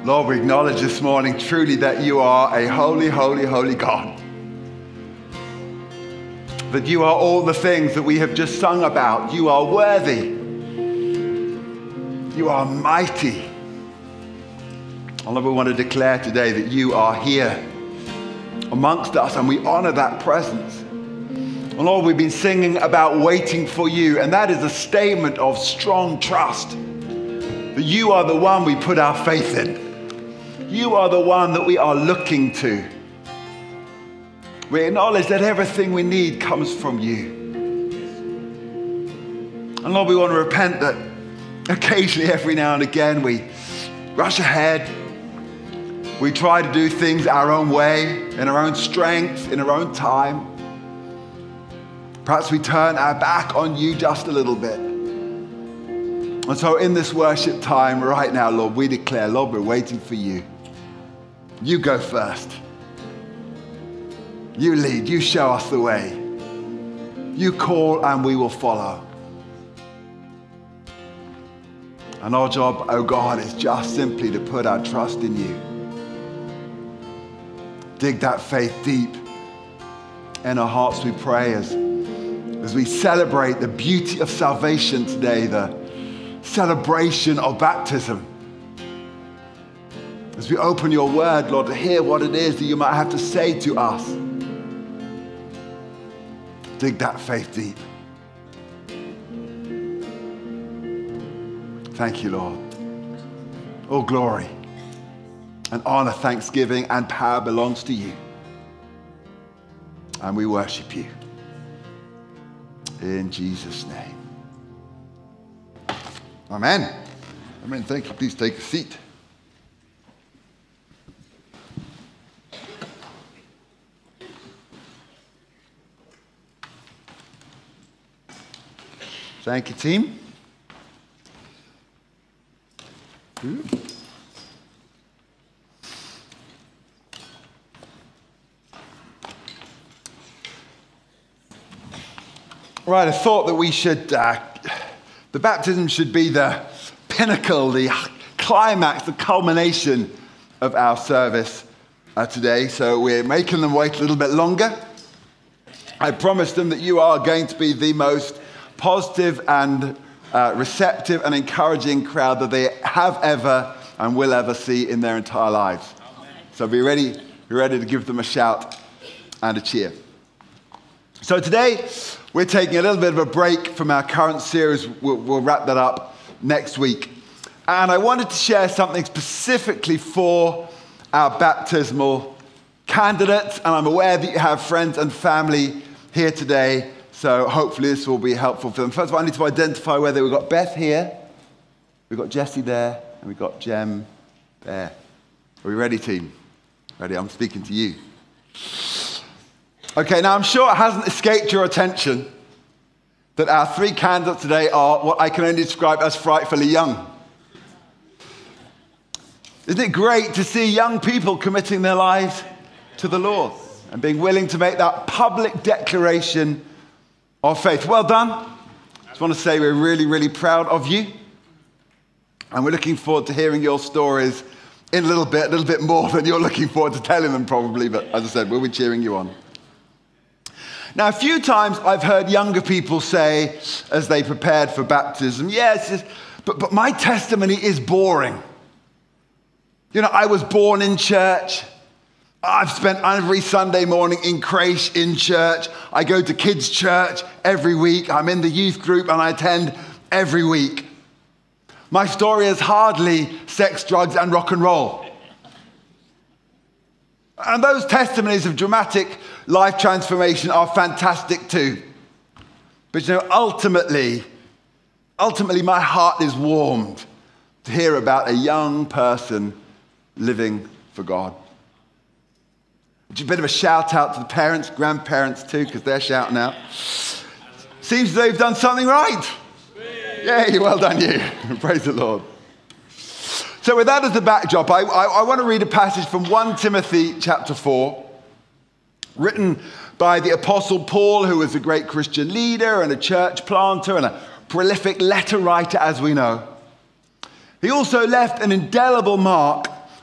Lord, we acknowledge this morning truly that you are a holy, holy, holy God. That you are all the things that we have just sung about. You are worthy. You are mighty. And Lord, we want to declare today that you are here amongst us, and we honor that presence. And Lord, we've been singing about waiting for you, and that is a statement of strong trust that you are the one we put our faith in. You are the one that we are looking to. We acknowledge that everything we need comes from you. And Lord, we want to repent that occasionally, every now and again, we rush ahead. We try to do things our own way, in our own strength, in our own time. Perhaps we turn our back on you just a little bit. And so in this worship time right now, Lord, we declare, Lord, we're waiting for you. You go first. You lead, you show us the way. You call and we will follow. And our job, oh God, is just simply to put our trust in you. Dig that faith deep in our hearts, we pray, as we celebrate the beauty of salvation today, the celebration of baptism. As we open your word, Lord, to hear what it is that you might have to say to us. Dig that faith deep. Thank you, Lord. All glory and honor, thanksgiving, and power belongs to you. And we worship you. In Jesus' name. Amen. Amen. Thank you. Please take a seat. Thank you, team. Right, I thought that we should, the baptism should be the pinnacle, the climax, the culmination of our service today. So we're making them wait a little bit longer. I promised them that you are going to be the most positive and receptive and encouraging crowd that they have ever and will ever see in their entire lives. So be ready to give them a shout and a cheer. So today, we're taking a little bit of a break from our current series. We'll wrap that up next week. And I wanted to share something specifically for our baptismal candidates. And I'm aware that you have friends and family here today, so hopefully this will be helpful for them. First of all, I need to identify whether we've got Beth here, we've got Jessie there, and we've got Jem there. Are we ready, team? Ready? I'm speaking to you. Okay, now I'm sure it hasn't escaped your attention that our three candidates today are what I can only describe as frightfully young. Isn't it great to see young people committing their lives to the Lord and being willing to make that public declaration of faith? Well done. I just want to say we're really, really proud of you. And we're looking forward to hearing your stories in a little bit more than you're looking forward to telling them probably. But as I said, we'll be cheering you on. Now, a few times I've heard younger people say, as they prepared for baptism, yes, but my testimony is boring. You know, I was born in church. I've spent every Sunday morning in creche in church. I go to kids' church every week. I'm in the youth group and I attend every week. My story is hardly sex, drugs, and rock and roll. And those testimonies of dramatic life transformation are fantastic too. But you know, ultimately, my heart is warmed to hear about a young person living for God. A bit of a shout out to the parents, grandparents too, because they're shouting out. Seems they've done something right. Yay, well done you. Praise the Lord. So with that as the backdrop, I want to read a passage from 1 Timothy chapter 4, written by the Apostle Paul, who was a great Christian leader and a church planter and a prolific letter writer, as we know. He also left an indelible mark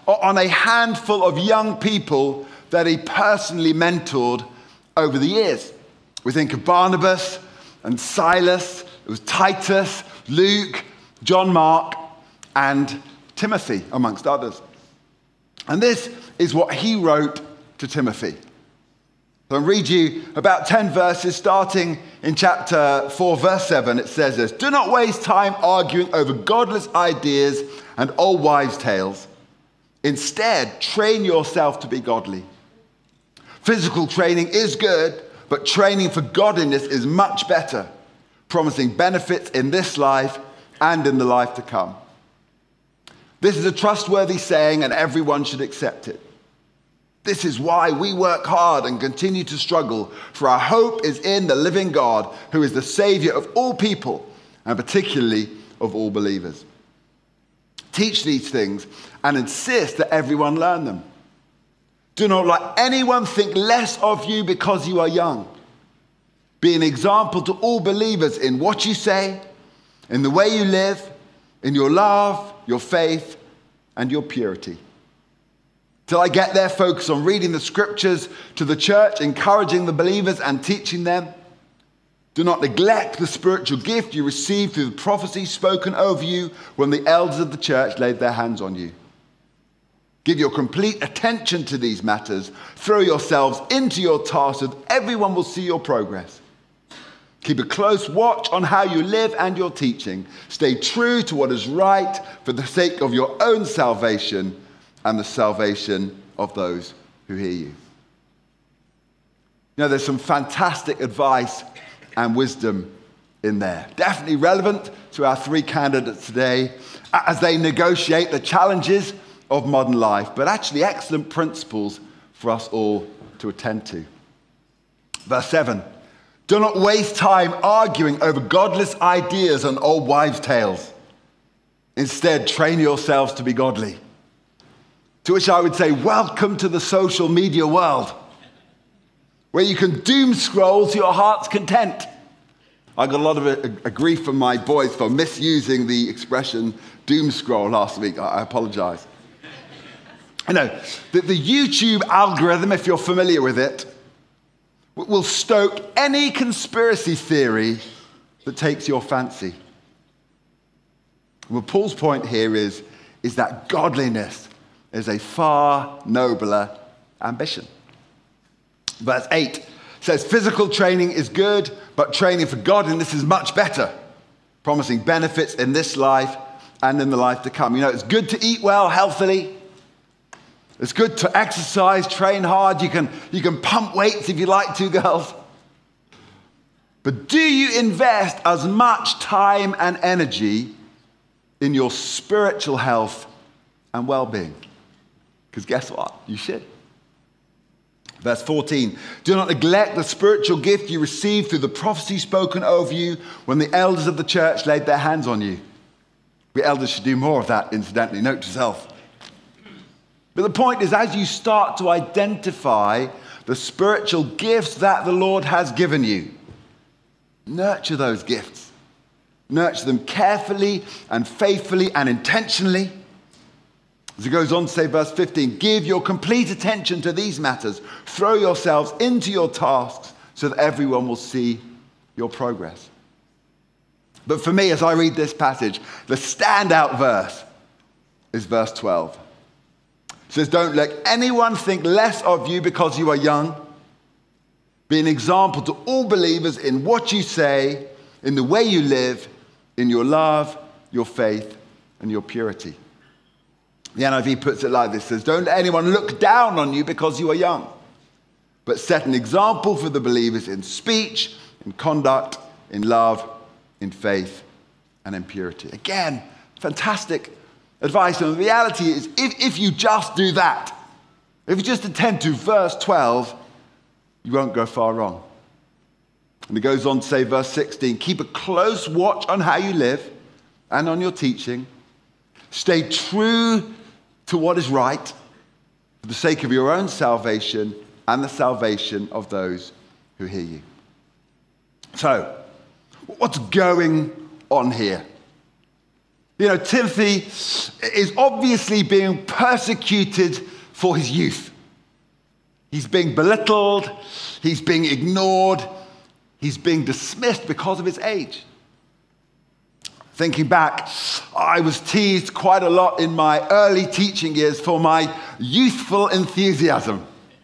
on a handful of young people that he personally mentored over the years. We think of Barnabas and Silas, it was Titus, Luke, John Mark, and Timothy, amongst others. And this is what he wrote to Timothy. So I'll read you about 10 verses, starting in chapter 4, verse 7. It says this: "Do not waste time arguing over godless ideas and old wives' tales. Instead, train yourself to be godly. Physical training is good, but training for godliness is much better, promising benefits in this life and in the life to come. This is a trustworthy saying, and everyone should accept it. This is why we work hard and continue to struggle, for our hope is in the living God, who is the Savior of all people, and particularly of all believers. Teach these things and insist that everyone learn them. Do not let anyone think less of you because you are young. Be an example to all believers in what you say, in the way you live, in your love, your faith, and your purity. Till I get there, focus on reading the scriptures to the church, encouraging the believers and teaching them. Do not neglect the spiritual gift you received through the prophecy spoken over you when the elders of the church laid their hands on you. Give your complete attention to these matters. Throw yourselves into your task so that everyone will see your progress. Keep a close watch on how you live and your teaching. Stay true to what is right for the sake of your own salvation and the salvation of those who hear you." You know, there's some fantastic advice and wisdom in there. Definitely relevant to our three candidates today as they negotiate the challenges of modern life, but actually excellent principles for us all to attend to. Verse 7, "Do not waste time arguing over godless ideas and old wives' tales. Instead, train yourselves to be godly." To which I would say, welcome to the social media world, where you can doom scroll to your heart's content. I got a lot of grief from my boys for misusing the expression doom scroll last week. I apologize. You know, the YouTube algorithm, if you're familiar with it, will stoke any conspiracy theory that takes your fancy. Well, Paul's point here is that godliness is a far nobler ambition. Verse 8 says, "Physical training is good, but training for godliness is much better, promising benefits in this life and in the life to come." You know, it's good to eat well, healthily. It's good to exercise, train hard. You can pump weights if you like to, girls. But do you invest as much time and energy in your spiritual health and well-being? Because guess what? You should. Verse 14, "Do not neglect the spiritual gift you received through the prophecy spoken over you when the elders of the church laid their hands on you." We elders should do more of that, incidentally. Note to self. But the point is, as you start to identify the spiritual gifts that the Lord has given you, nurture those gifts. Nurture them carefully and faithfully and intentionally. As it goes on to say, verse 15, "Give your complete attention to these matters. Throw yourselves into your tasks so that everyone will see your progress." But for me, as I read this passage, the standout verse is verse 12. It says, "Don't let anyone think less of you because you are young. Be an example to all believers in what you say, in the way you live, in your love, your faith, and your purity." The NIV puts it like this, says, "Don't let anyone look down on you because you are young, but set an example for the believers in speech, in conduct, in love, in faith, and in purity." Again, fantastic advice. And the reality is, if you just do that, if you just attend to verse 12, you won't go far wrong. And it goes on to say, verse 16, "Keep a close watch on how you live and on your teaching. Stay true to what is right for the sake of your own salvation and the salvation of those who hear you." So, what's going on here? You know, Timothy is obviously being persecuted for his youth. He's being belittled, he's being ignored, he's being dismissed because of his age. Thinking back, I was teased quite a lot in my early teaching years for my youthful enthusiasm.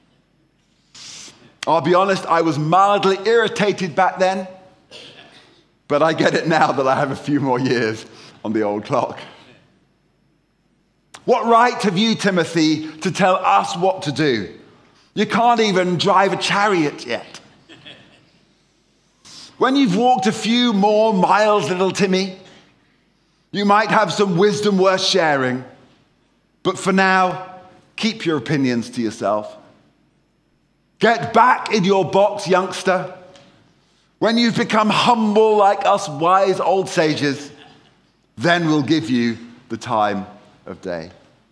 I'll be honest, I was mildly irritated back then, but I get it now that I have a few more years on the old clock. What right have you, Timothy, to tell us what to do? You can't even drive a chariot yet. When you've walked a few more miles, little Timmy, you might have some wisdom worth sharing, but for now, keep your opinions to yourself. Get back in your box, youngster. When you've become humble like us wise old sages, then we'll give you the time of day.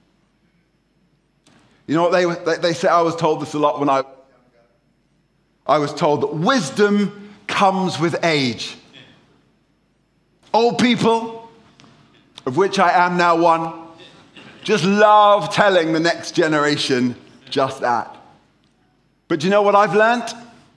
You know what they say? I was told this a lot when I was told that wisdom comes with age. Old people, of which I am now one, just love telling the next generation just that. But do you know what I've learnt?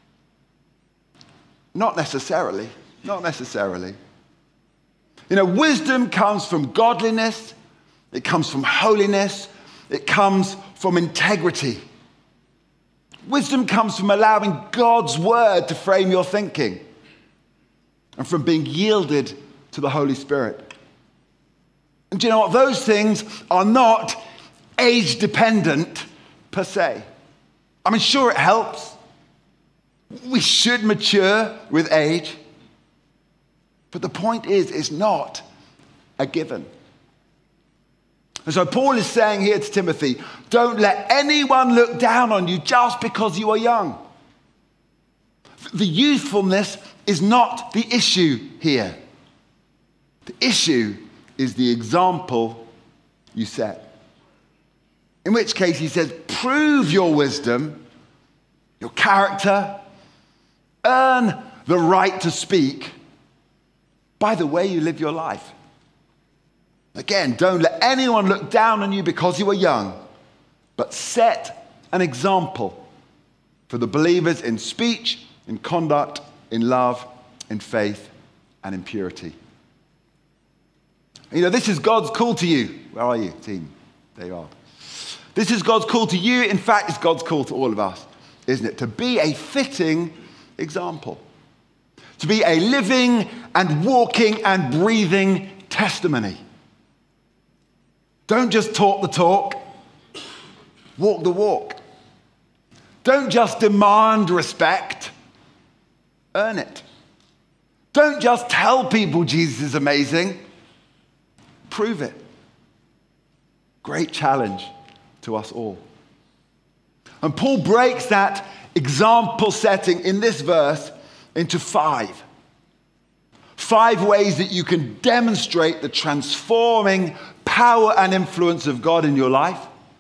Not necessarily. Not necessarily. You know, wisdom comes from godliness. It comes from holiness. It comes from integrity. Wisdom comes from allowing God's word to frame your thinking and from being yielded to the Holy Spirit. And do you know what? Those things are not age dependent per se. I mean, sure, it helps. We should mature with age. But the point is, it's not a given. And so Paul is saying here to Timothy, don't let anyone look down on you just because you are young. The youthfulness is not the issue here. The issue is the example you set. In which case he says, prove your wisdom, your character, earn the right to speak by the way you live your life. Again, don't let anyone look down on you because you are young, but set an example for the believers in speech, in conduct, in love, in faith, and in purity. You know, this is God's call to you. Where are you, team? There you are. This is God's call to you. In fact, it's God's call to all of us, isn't it? To be a fitting example. To be a living and walking and breathing testimony. Don't just talk the talk, walk the walk. Don't just demand respect, earn it. Don't just tell people Jesus is amazing, prove it. Great challenge to us all. And Paul breaks that example setting in this verse into 5. 5 ways that you can demonstrate the transforming power and influence of God in your life.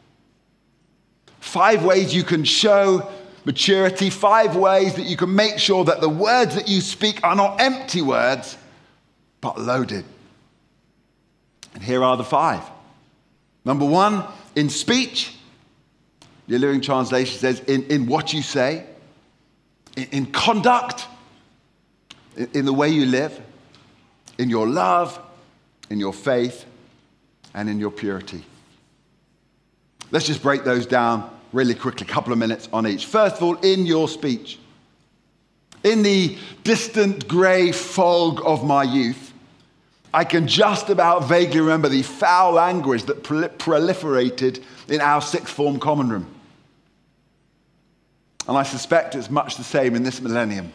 5 ways you can show maturity. 5 ways that you can make sure that the words that you speak are not empty words, but loaded. And here are the 5. Number 1, in speech. The Living Translation says, in what you say. In conduct. In the way you live. In your love. In your faith. And in your purity. Let's just break those down really quickly, a couple of minutes on each. First of all, in your speech. In the distant grey fog of my youth, I can just about vaguely remember the foul language that proliferated in our sixth form common room. And I suspect it's much the same in this millennium.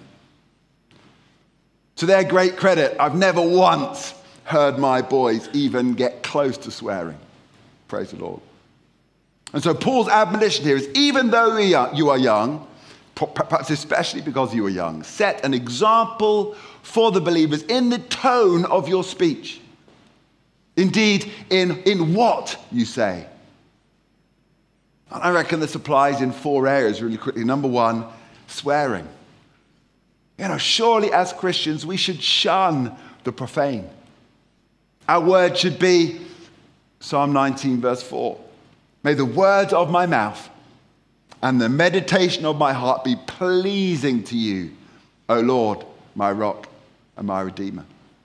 To their great credit, I've never once heard my boys even get close to swearing. Praise the Lord. And so Paul's admonition here is, even though you are young, perhaps especially because you are young, set an example for the believers in the tone of your speech. Indeed, in what you say. And I reckon this applies in 4 areas really quickly. Number 1, swearing. You know, surely as Christians, we should shun the profane. our word should be Psalm 19, verse 4. May the words of my mouth and the meditation of my heart be pleasing to you, O Lord, my rock and my redeemer.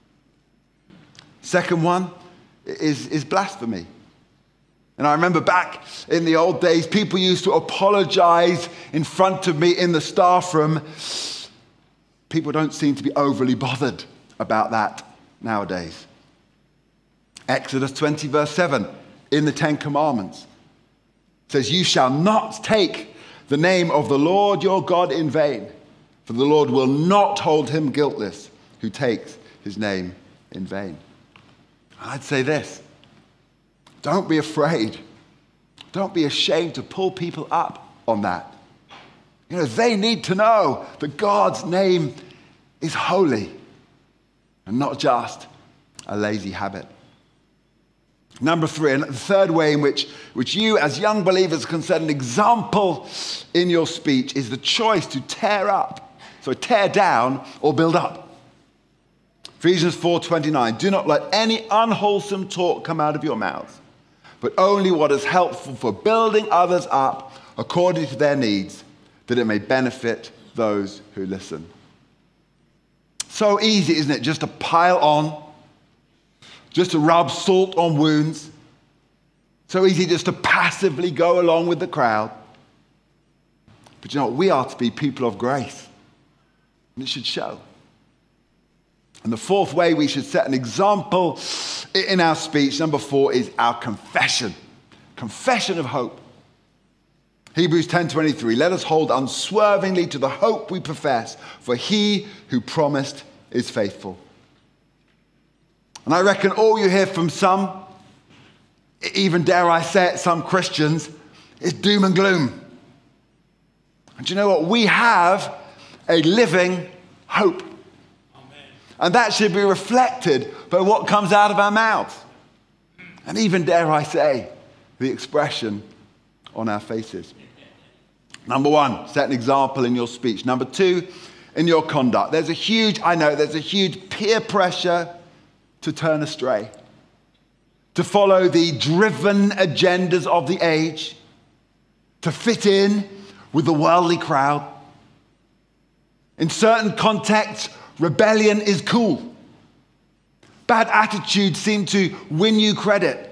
Second one is blasphemy. And I remember back in the old days, people used to apologize in front of me in the staff room. People don't seem to be overly bothered about that nowadays. Exodus 20, verse 7, in the Ten Commandments, says, you shall not take the name of the Lord your God in vain, for the Lord will not hold him guiltless who takes his name in vain. I'd say this. Don't be afraid. Don't be ashamed to pull people up on that. You know, they need to know that God's name is holy and not just a lazy habit. Number 3, and the third way in which you as young believers can set an example in your speech is the choice to tear down or build up. Ephesians 4:29, do not let any unwholesome talk come out of your mouths, but only what is helpful for building others up according to their needs, that it may benefit those who listen. So easy, isn't it, just to pile on, just to rub salt on wounds. So easy just to passively go along with the crowd. But you know what? We are to be people of grace, and it should show. And the fourth way we should set an example in our speech, number 4, is our confession. Confession of hope. Hebrews 10:23, let us hold unswervingly to the hope we profess, for he who promised is faithful. And I reckon all you hear from some, even dare I say it, some Christians, is doom and gloom. And you know what? We have a living hope. And that should be reflected by what comes out of our mouths. And even, dare I say, the expression on our faces. Number 1, set an example in your speech. Number 2, in your conduct. There's a huge peer pressure to turn astray, to follow the driven agendas of the age, to fit in with the worldly crowd. In certain contexts, rebellion is cool. Bad attitudes seem to win you credit.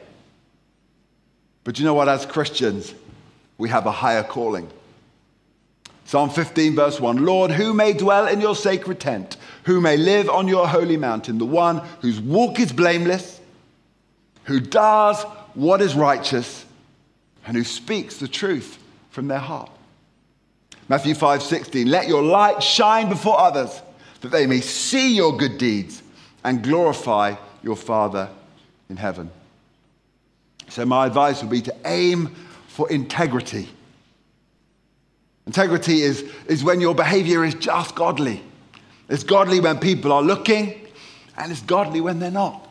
But you know what? As Christians, we have a higher calling. Psalm 15, verse 1, Lord, who may dwell in your sacred tent? Who may live on your holy mountain? The one whose walk is blameless, who does what is righteous, and who speaks the truth from their heart. Matthew 5:16, let your light shine before others, that they may see your good deeds and glorify your Father in heaven. So my advice would be to aim for integrity. Integrity is when your behavior is just godly. It's godly when people are looking, and it's godly when they're not.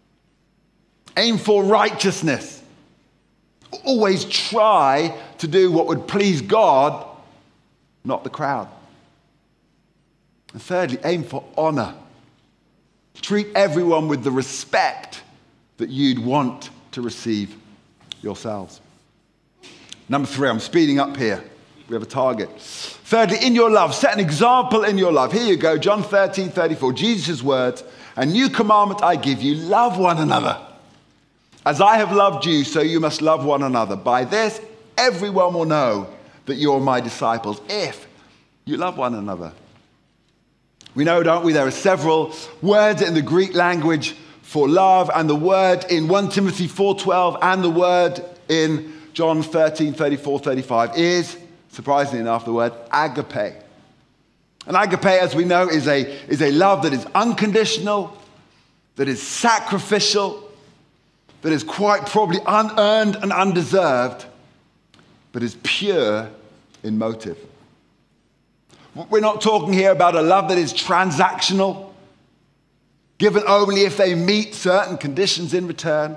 Aim for righteousness. Always try to do what would please God, not the crowd. And thirdly, aim for honor. Treat everyone with the respect that you'd want to receive yourselves. Number 3, I'm speeding up here. We have a target. Thirdly, in your love, set an example in your love. Here you go, John 13:34, Jesus' words, a new commandment I give you, love one another. As I have loved you, so you must love one another. By this, everyone will know that you're my disciples, if you love one another. We know, don't we, there are several words in the Greek language for love, and the word in 1 Timothy 4:12 and the word in John 13:34-35 is, surprisingly enough, the word agape. And agape, as we know, is a love that is unconditional, that is sacrificial, that is quite probably unearned and undeserved, but is pure in motive. We're not talking here about a love that is transactional, given only if they meet certain conditions in return.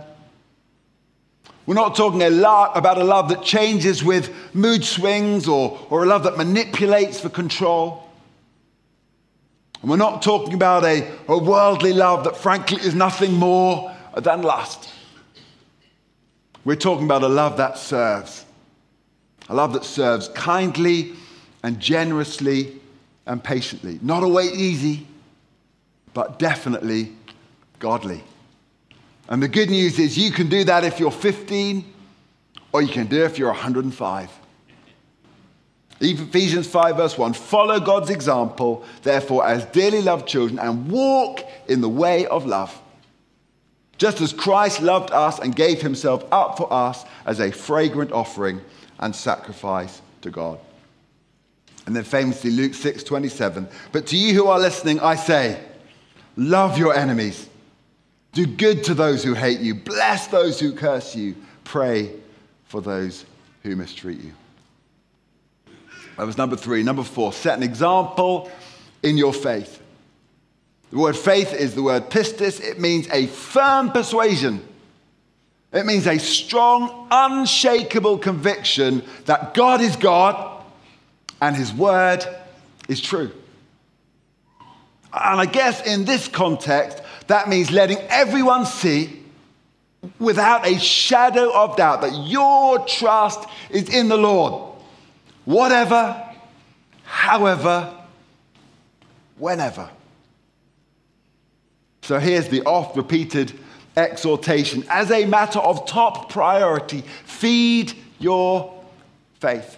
We're not talking about a love that changes with mood swings or a love that manipulates for control. And we're not talking about a worldly love that frankly is nothing more than lust. We're talking about a love that serves. A love that serves kindly and generously and patiently. Not always easy, but definitely godly. And the good news is you can do that if you're 15, or you can do it if you're 105. Ephesians 5 verse 1, follow God's example, therefore, as dearly loved children, and walk in the way of love. Just as Christ loved us and gave himself up for us as a fragrant offering and sacrifice to God. And then famously Luke 6:27, but to you who are listening, I say, love your enemies. Do good to those who hate you. Bless those who curse you. Pray for those who mistreat you. That was number 3. Number 4, set an example in your faith. The word faith is the word pistis. It means a firm persuasion. It means a strong, unshakable conviction that God is God and his word is true. And I guess in this context, that means letting everyone see without a shadow of doubt that your trust is in the Lord. Whatever, however, whenever. So here's the oft-repeated exhortation. As a matter of top priority, feed your faith.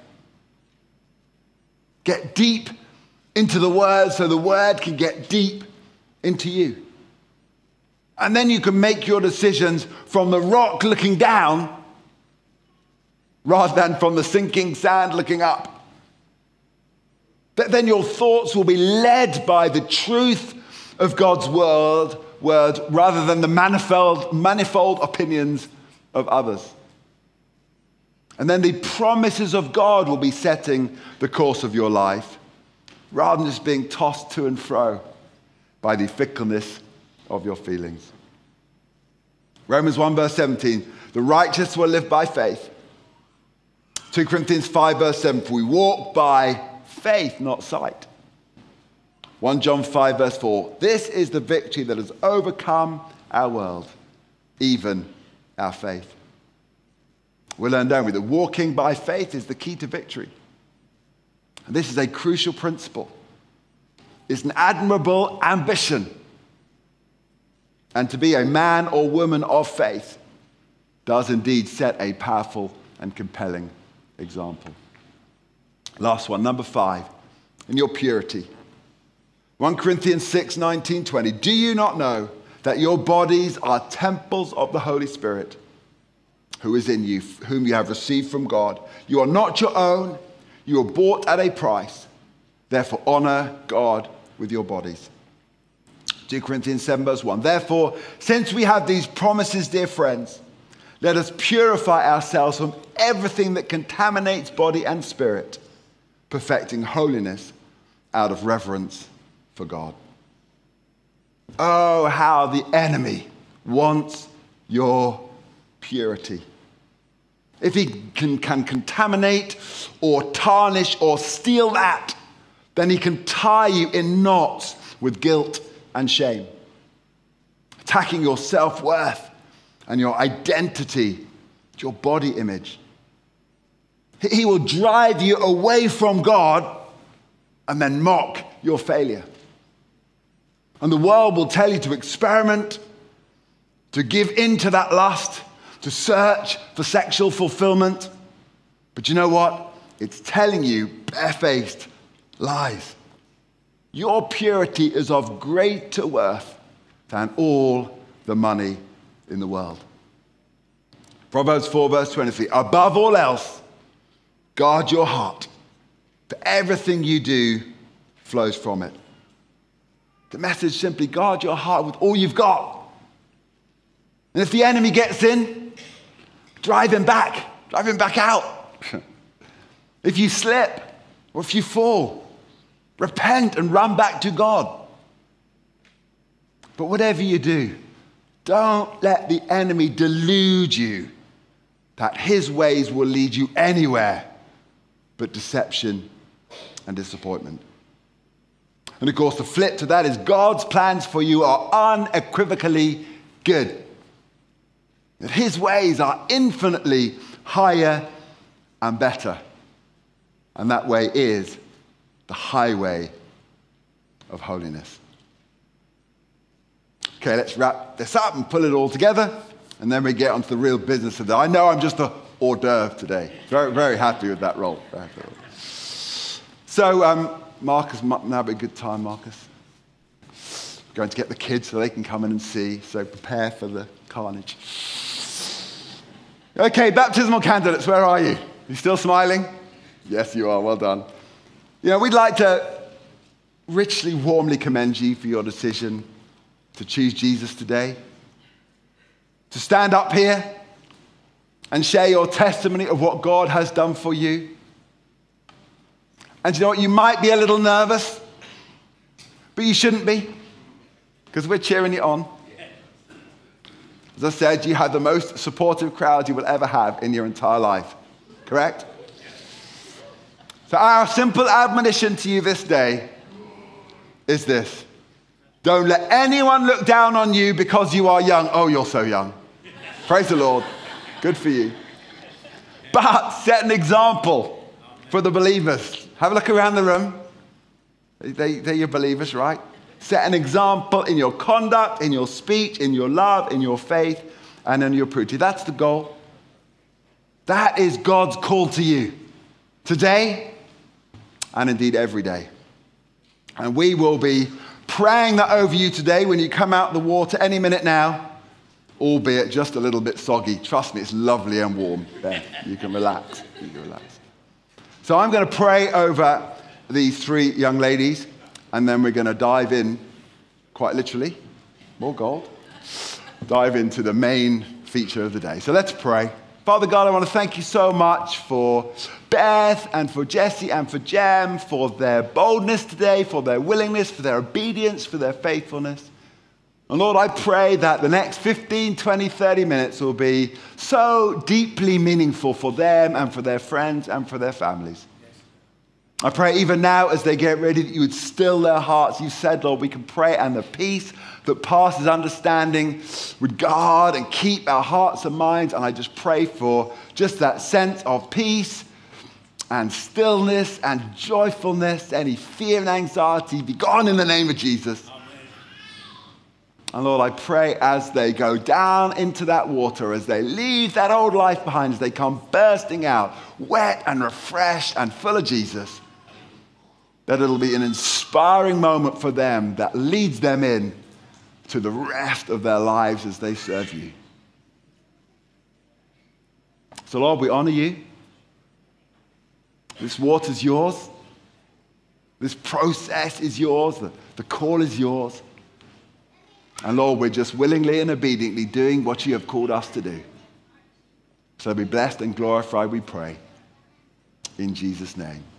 Get deep into the word so the word can get deep into you. And then you can make your decisions from the rock looking down rather than from the sinking sand looking up. But then your thoughts will be led by the truth of God's word rather than the manifold opinions of others. And then the promises of God will be setting the course of your life rather than just being tossed to and fro by the fickleness of your feelings. Romans 1 verse 17, the righteous will live by faith. 2 Corinthians 5 verse 7, for we walk by faith, not sight. 1 John 5 verse 4, this is the victory that has overcome our world, even our faith. We learn, don't we, that walking by faith is the key to victory. And this is a crucial principle. It's an admirable ambition. And to be a man or woman of faith does indeed set a powerful and compelling example. Last one, number 5, in your purity. 1 Corinthians 6, 19, 20. Do you not know that your bodies are temples of the Holy Spirit, who is in you, whom you have received from God? You are not your own. You were bought at a price. Therefore, honor God with your bodies. 2 Corinthians 7 verse 1. Therefore, since we have these promises, dear friends, let us purify ourselves from everything that contaminates body and spirit, perfecting holiness out of reverence for God. Oh, how the enemy wants your purity. If he can contaminate or tarnish or steal that, then he can tie you in knots with guilt and shame, attacking your self-worth and your identity, your body image. He will drive you away from God and then mock your failure. And the world will tell you to experiment, to give in to that lust, to search for sexual fulfillment. But you know what? It's telling you barefaced lies. Your purity is of greater worth than all the money in the world. Proverbs 4 verse 23. Above all else, guard your heart, for everything you do flows from it. The message simply, guard your heart with all you've got. And if the enemy gets in, drive him back out. If you slip or if you fall, repent and run back to God. But whatever you do, don't let the enemy delude you that his ways will lead you anywhere but deception and disappointment. And of course, the flip to that is God's plans for you are unequivocally good. That his ways are infinitely higher and better. And that way is the highway of holiness. Okay, let's wrap this up and pull it all together, and then we get onto the real business of it. I know I'm just a hors d'oeuvre today. Very, very happy with that role. So, Marcus, now be a good time, Marcus. Going to get the kids so they can come in and see, so prepare for the carnage. Okay, baptismal candidates, where are you? You still smiling? Yes, you are. Well done. You know, we'd like to richly, warmly commend you for your decision to choose Jesus today, to stand up here and share your testimony of what God has done for you. And you know what? You might be a little nervous, but you shouldn't be, because we're cheering you on. As I said, you have the most supportive crowd you will ever have in your entire life. Correct? So our simple admonition to you this day is this. Don't let anyone look down on you because you are young. Oh, you're so young. Praise the Lord. Good for you. But set an example for the believers. Have a look around the room. They're your believers, right? Set an example in your conduct, in your speech, in your love, in your faith, and in your purity. That's the goal. That is God's call to you today and indeed every day. And we will be praying that over you today when you come out the water any minute now, albeit just a little bit soggy. Trust me, it's lovely and warm. There, you can relax. You can relax. So I'm going to pray over these three young ladies, and then we're going to dive in, quite literally, more gold, dive into the main feature of the day. So let's pray. Father God, I want to thank you so much for Beth and for Jesse and for Jem, for their boldness today, for their willingness, for their obedience, for their faithfulness. And Lord, I pray that the next 15, 20, 30 minutes will be so deeply meaningful for them and for their friends and for their families. I pray even now as they get ready that you would still their hearts. You said, Lord, we can pray and the peace that passes understanding would guard and keep our hearts and minds. And I just pray for just that sense of peace and stillness and joyfulness. Any fear and anxiety be gone in the name of Jesus. Amen. And Lord, I pray as they go down into that water, as they leave that old life behind, as they come bursting out, wet and refreshed and full of Jesus, that it'll be an inspiring moment for them that leads them in to the rest of their lives as they serve you. So Lord, we honor you. This water's yours. This process is yours. The call is yours. And Lord, we're just willingly and obediently doing what you have called us to do. So be blessed and glorified, we pray. In Jesus' name.